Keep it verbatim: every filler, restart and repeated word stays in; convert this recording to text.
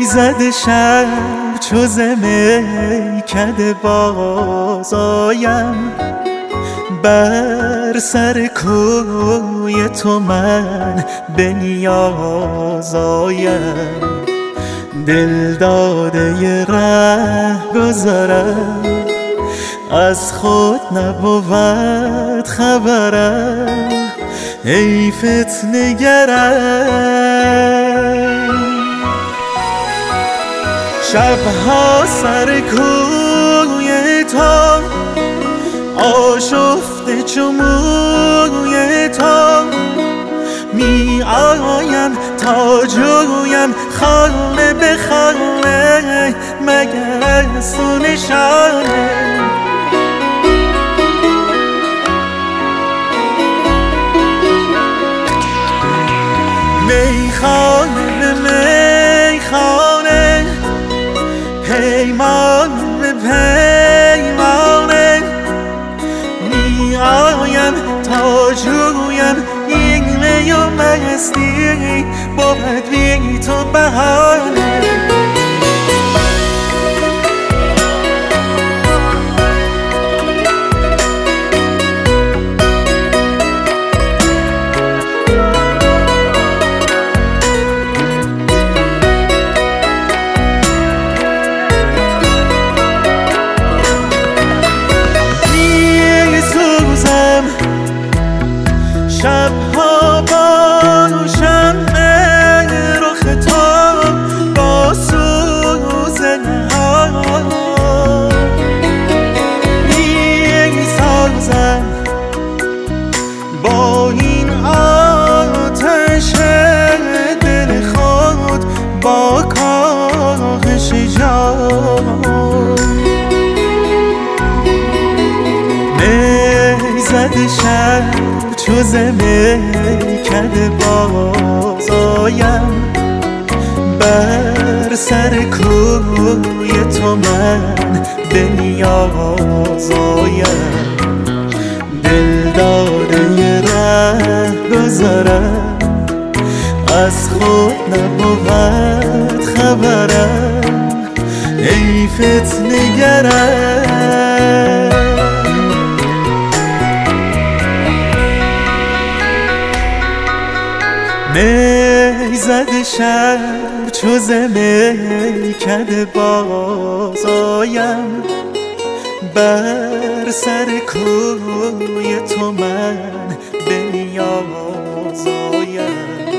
زده شب چو ز میکده باز آیم، بر سر کوی تو من به نیاز آیم. دل داده ره گذرم، از خود نبود خبرم، ای فتنه گرم. شبها سر کوی تو آشفته چو موی تو، می آیم تا جویم خانه به خانه، مگر از تو نشانه. میخانه به میخانه، پیمان به پیمانه، می آیم تا جویم این می و مستی، بود بی تو بهانه. شبها با شمع رخ تو با سوزن ها می سازم، با این آتش دل خود با کاهش جان. می زده شب چو ز میکده باز آیم، بر سر کوی تو من به نیاز آیم. دل داده ره گذرم، از خود نبود خبرم، ای فتنه گرم. می زده شب چو ز میکده باز آیم، بر سر کوی تو من به نیاز آیم.